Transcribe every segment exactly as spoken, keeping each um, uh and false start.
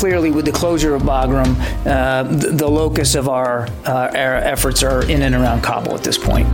Clearly, with the closure of Bagram, uh, the, the locus of our, uh, our efforts are in and around Kabul at this point.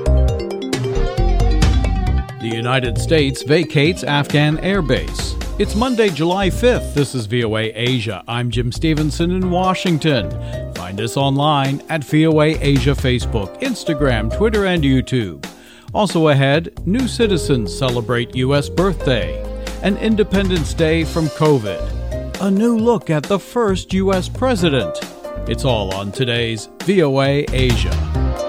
The United States vacates Afghan air base. It's Monday, July fifth. This is V O A Asia. I'm Jim Stevenson in Washington. Find us online at V O A Asia Facebook, Instagram, Twitter, and YouTube. Also ahead, new citizens celebrate U S birthday, an Independence Day from COVID, a new look at the first U S president. It's all on today's V O A Asia.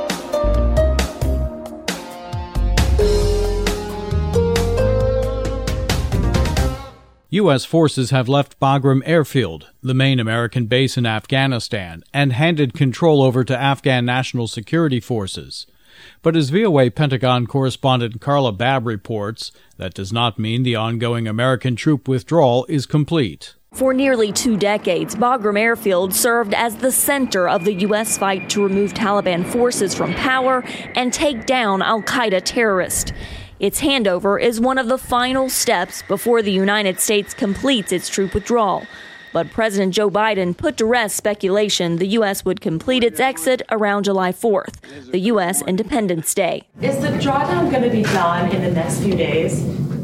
U S forces have left Bagram Airfield, the main American base in Afghanistan, and handed control over to Afghan National Security Forces. But as V O A Pentagon correspondent Carla Babb reports, that does not mean the ongoing American troop withdrawal is complete. For nearly two decades, Bagram Airfield served as the center of the U S fight to remove Taliban forces from power and take down al-Qaeda terrorists. Its handover is one of the final steps before the United States completes its troop withdrawal. But President Joe Biden put to rest speculation the U S would complete its exit around July fourth, the U S Independence Day. Is the drawdown going to be done in the next few days?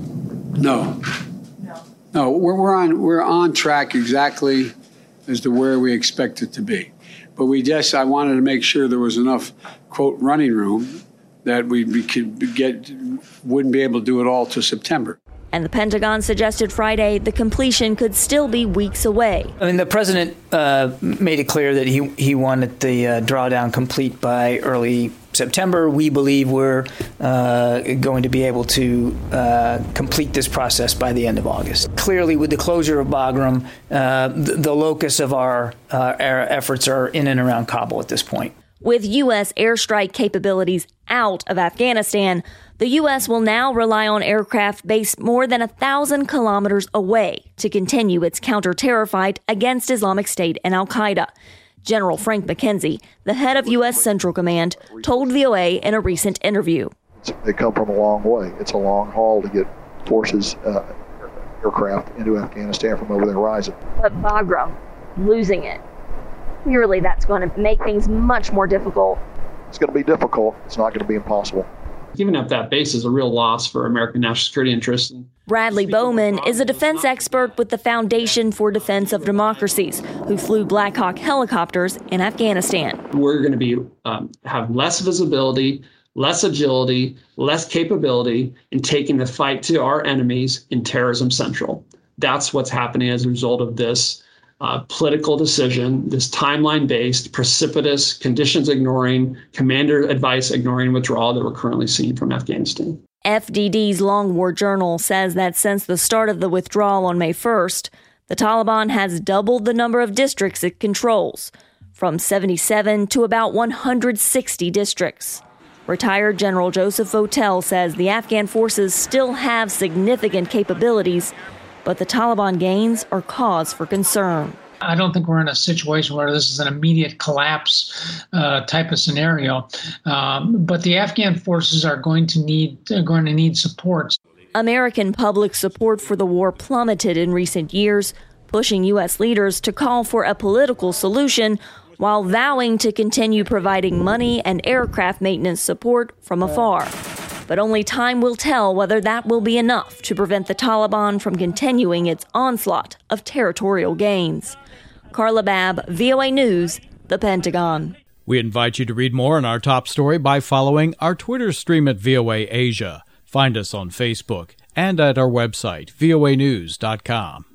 No. No. No, we're, we're on we're on track exactly as to where we expect it to be. But we just I wanted to make sure there was enough, quote, running room that we, we could get, wouldn't be able to do it all till September. And the Pentagon suggested Friday the completion could still be weeks away. I mean, the president uh, made it clear that he, he wanted the uh, drawdown complete by early September. We believe we're uh, going to be able to uh, complete this process by the end of August. Clearly, with the closure of Bagram, uh, the, the locus of our, uh, our efforts are in and around Kabul at this point. With U S airstrike capabilities out of Afghanistan, the U S will now rely on aircraft based more than a thousand kilometers away to continue its counter-terror fight against Islamic State and al-Qaeda. General Frank McKenzie, the head of U S Central Command, told V O A in a recent interview. They come from a long way. It's a long haul to get forces, uh, aircraft into Afghanistan from over the horizon. But Bagram, losing it, clearly that's going to make things much more difficult. It's going to be difficult. It's not going to be impossible. Giving up that base is a real loss for American national security interests. Bradley Bowman is a defense expert with the Foundation for Defense of Democracies, who flew Black Hawk helicopters in Afghanistan. We're going to be um, have less visibility, less agility, less capability in taking the fight to our enemies in Terrorism Central. That's what's happening as a result of this Uh, political decision, this timeline-based, precipitous, conditions-ignoring, commander advice ignoring withdrawal that we're currently seeing from Afghanistan. F D D's Long War Journal says that since the start of the withdrawal on May first, the Taliban has doubled the number of districts it controls, from seventy-seven to about one hundred sixty districts. Retired General Joseph Votel says the Afghan forces still have significant capabilities, but the Taliban gains are cause for concern. I don't think we're in a situation where this is an immediate collapse uh, type of scenario, um, but the Afghan forces are going to need are going to need support. American public support for the war plummeted in recent years, pushing U S leaders to call for a political solution while vowing to continue providing money and aircraft maintenance support from afar. But only time will tell whether that will be enough to prevent the Taliban from continuing its onslaught of territorial gains. Carla Babb, V O A News, The Pentagon. We invite you to read more on our top story by following our Twitter stream at V O A Asia. Find us on Facebook and at our website, V O A news dot com.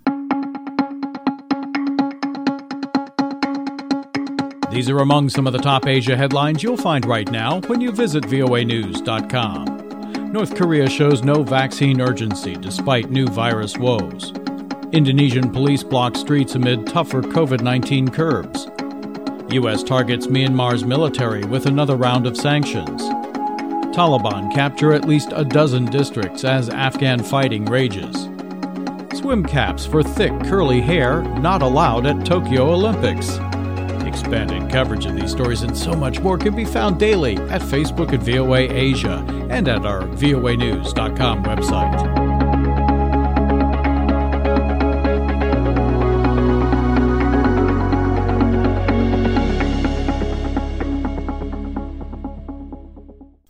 These are among some of the top Asia headlines you'll find right now when you visit V O A news dot com. North Korea shows no vaccine urgency despite new virus woes. Indonesian police block streets amid tougher COVID nineteen curbs. U S targets Myanmar's military with another round of sanctions. Taliban capture at least a dozen districts as Afghan fighting rages. Swim caps for thick, curly hair not allowed at Tokyo Olympics. Expanded coverage of these stories and so much more can be found daily at Facebook at V O A Asia and at our V O A news dot com website.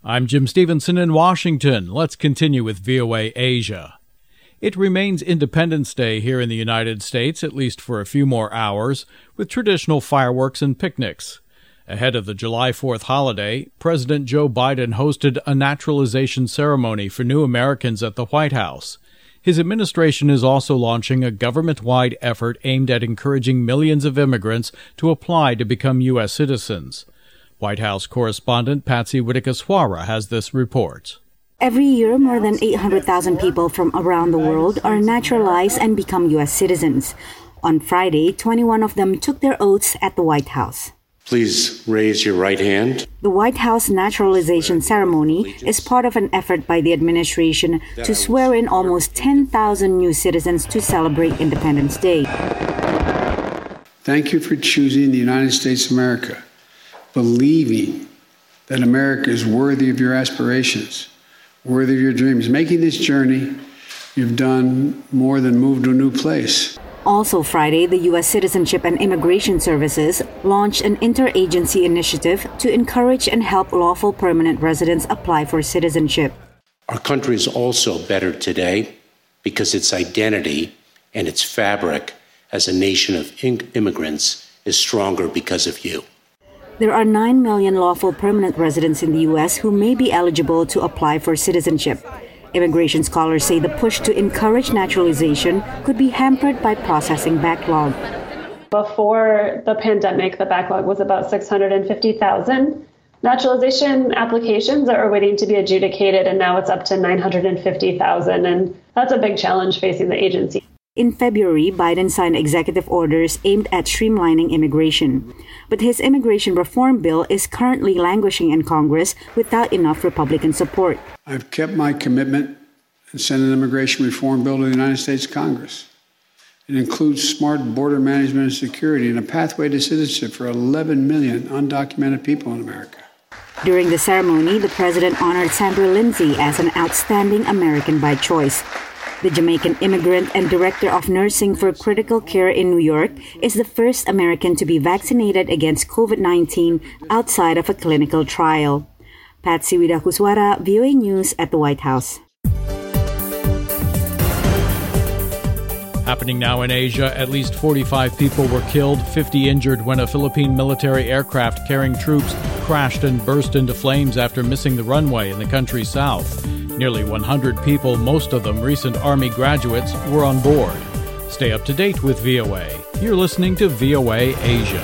I'm Jim Stevenson in Washington. Let's continue with V O A Asia. It remains Independence Day here in the United States, at least for a few more hours, with traditional fireworks and picnics. Ahead of the July fourth holiday, President Joe Biden hosted a naturalization ceremony for new Americans at the White House. His administration is also launching a government-wide effort aimed at encouraging millions of immigrants to apply to become U S citizens. White House correspondent Patsy Widakuswara has this report. Every year, more than eight hundred thousand people from around the world are naturalized and become U S citizens. On Friday, twenty-one of them took their oaths at the White House. Please raise your right hand. The White House naturalization ceremony is part of an effort by the administration to swear in almost ten thousand new citizens to celebrate Independence Day. Thank you for choosing the United States of America, believing that America is worthy of your aspirations, worthy of your dreams. Making this journey, you've done more than move to a new place. Also Friday, the U S Citizenship and Immigration Services launched an interagency initiative to encourage and help lawful permanent residents apply for citizenship. Our country is also better today because its identity and its fabric as a nation of immigrants is stronger because of you. There are nine million lawful permanent residents in the U S who may be eligible to apply for citizenship. Immigration scholars say the push to encourage naturalization could be hampered by processing backlog. Before the pandemic, the backlog was about six hundred fifty thousand naturalization applications that are waiting to be adjudicated, and now it's up to nine hundred fifty thousand, and that's a big challenge facing the agency. In February, Biden signed executive orders aimed at streamlining immigration. But his immigration reform bill is currently languishing in Congress without enough Republican support. I've kept my commitment and sent an immigration reform bill to the United States Congress. It includes smart border management and security and a pathway to citizenship for eleven million undocumented people in America. During the ceremony, the president honored Sandra Lindsay as an outstanding American by choice. The Jamaican immigrant and director of nursing for critical care in New York is the first American to be vaccinated against COVID nineteen outside of a clinical trial. Patsy Widakuswara, V O A News at the White House. Happening now in Asia, at least forty-five people were killed, fifty injured when a Philippine military aircraft carrying troops crashed and burst into flames after missing the runway in the country's south. Nearly one hundred people, most of them recent Army graduates, were on board. Stay up to date with V O A. You're listening to V O A Asia.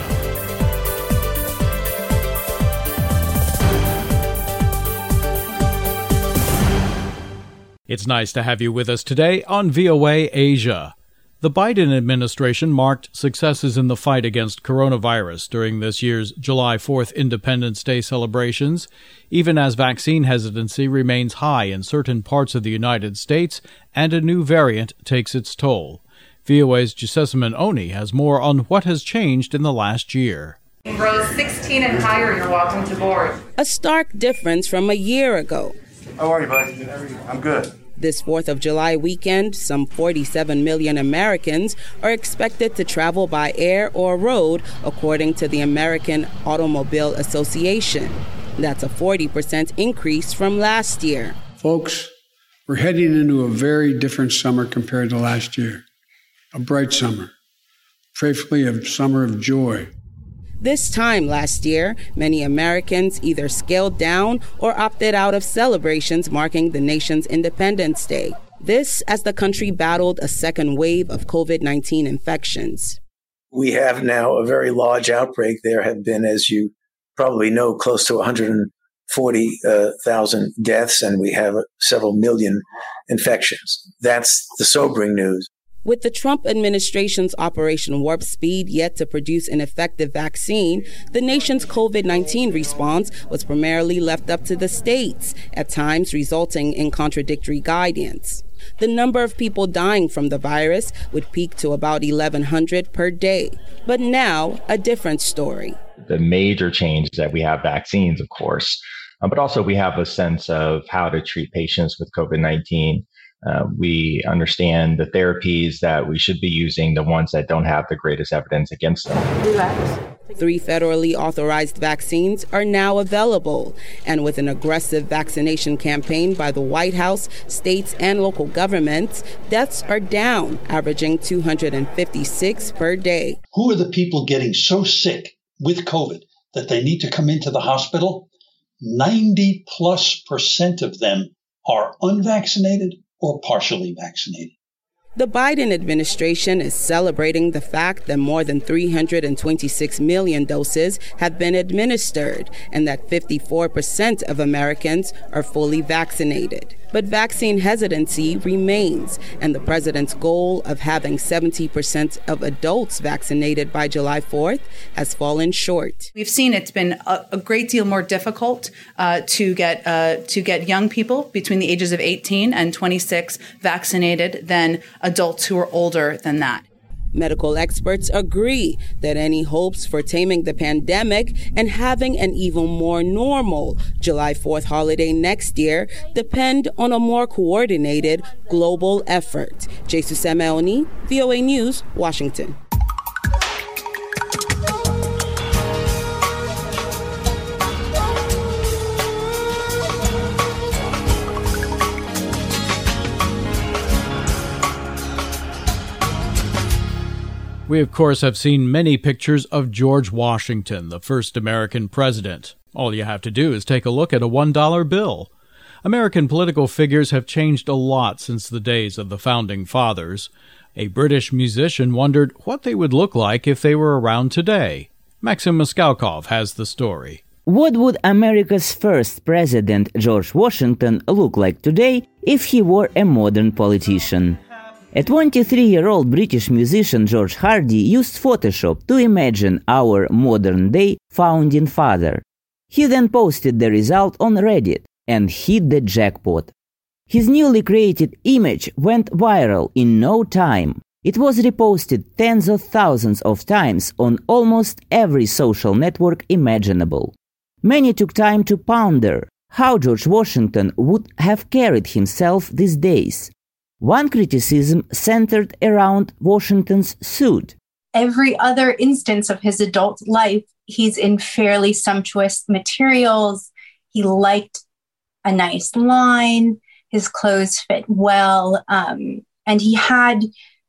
It's nice to have you with us today on V O A Asia. The Biden administration marked successes in the fight against coronavirus during this year's July fourth Independence Day celebrations, even as vaccine hesitancy remains high in certain parts of the United States and a new variant takes its toll. V O A's Jessamine Oni has more on what has changed in the last year. Rows sixteen and higher, you're welcome to board. A stark difference from a year ago. How are you, buddy? I'm good. This fourth of July weekend, some forty-seven million Americans are expected to travel by air or road, according to the American Automobile Association. That's a forty percent increase from last year. Folks, we're heading into a very different summer compared to last year. A bright summer, prayerfully a summer of joy. This time last year, many Americans either scaled down or opted out of celebrations marking the nation's Independence Day. This as the country battled a second wave of COVID nineteen infections. We have now a very large outbreak. There have been, as you probably know, close to one hundred forty thousand deaths, and we have several million infections. That's the sobering news. With the Trump administration's Operation Warp Speed yet to produce an effective vaccine, the nation's COVID nineteen response was primarily left up to the states, at times resulting in contradictory guidance. The number of people dying from the virus would peak to about eleven hundred per day. But now, a different story. The major change is that we have vaccines, of course, uh, but also we have a sense of how to treat patients with COVID nineteen. Uh, we understand the therapies that we should be using, the ones that don't have the greatest evidence against them. Relax. Three federally authorized vaccines are now available. And with an aggressive vaccination campaign by the White House, states, and local governments, deaths are down, averaging two hundred fifty-six per day. Who are the people getting so sick with COVID that they need to come into the hospital? ninety plus percent of them are unvaccinated or partially vaccinated. The Biden administration is celebrating the fact that more than three hundred twenty-six million doses have been administered and that fifty-four percent of Americans are fully vaccinated. But vaccine hesitancy remains, and the president's goal of having seventy percent of adults vaccinated by July fourth has fallen short. We've seen it's been a, a great deal more difficult uh, to get uh, to get young people between the ages of eighteen and twenty-six vaccinated than adults who are older than that. Medical experts agree that any hopes for taming the pandemic and having an even more normal July fourth holiday next year depend on a more coordinated global effort. Jesus Simeoni, V O A News, Washington. We, of course, have seen many pictures of George Washington, the first American president. All you have to do is take a look at a one dollar bill. American political figures have changed a lot since the days of the Founding Fathers. A British musician wondered what they would look like if they were around today. Maxim Moskalkov has the story. What would America's first president, George Washington, look like today if he were a modern politician? A twenty-three-year-old British musician, George Hardy, used Photoshop to imagine our modern-day founding father. He then posted the result on Reddit and hit the jackpot. His newly created image went viral in no time. It was reposted tens of thousands of times on almost every social network imaginable. Many took time to ponder how George Washington would have carried himself these days. One criticism centered around Washington's suit. Every other instance of his adult life, he's in fairly sumptuous materials. He liked a nice line. His clothes fit well. Um, and he had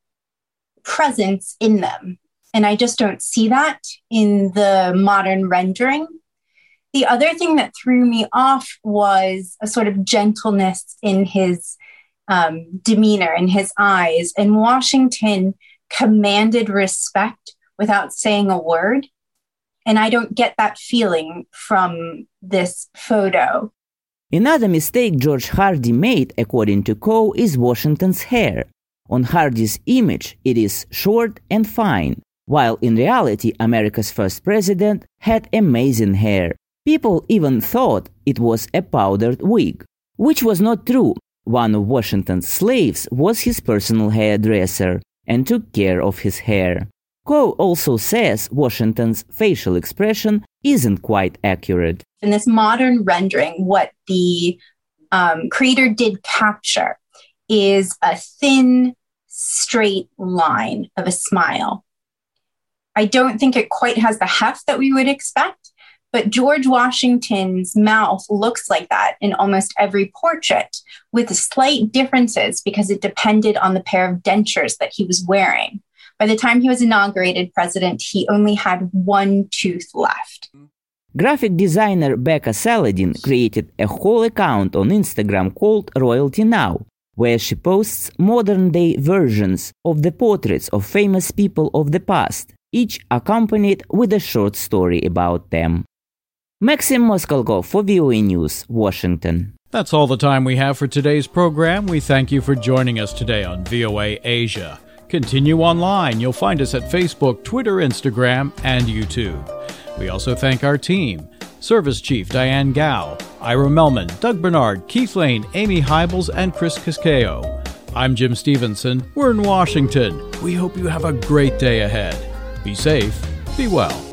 presence in them. And I just don't see that in the modern rendering. The other thing that threw me off was a sort of gentleness in his Um, demeanor in his eyes, and Washington commanded respect without saying a word. And I don't get that feeling from this photo. Another mistake George Hardy made, according to Coe, is Washington's hair. On Hardy's image, it is short and fine, while in reality, America's first president had amazing hair. People even thought it was a powdered wig, which was not true. One of Washington's slaves was his personal hairdresser and took care of his hair. Coe also says Washington's facial expression isn't quite accurate. In this modern rendering, what the um, creator did capture is a thin, straight line of a smile. I don't think it quite has the heft that we would expect, but George Washington's mouth looks like that in almost every portrait, with slight differences because it depended on the pair of dentures that he was wearing. By the time he was inaugurated president, he only had one tooth left. Graphic designer Becca Saladin created a whole account on Instagram called Royalty Now, where she posts modern-day versions of the portraits of famous people of the past, each accompanied with a short story about them. Maxim Moskalkov for V O A News, Washington. That's all the time we have for today's program. We thank you for joining us today on V O A Asia. Continue online. You'll find us at Facebook, Twitter, Instagram, and YouTube. We also thank our team, Service Chief Diane Gao, Ira Melman, Doug Bernard, Keith Lane, Amy Hybels, and Chris Casqueo. I'm Jim Stevenson. We're in Washington. We hope you have a great day ahead. Be safe. Be well.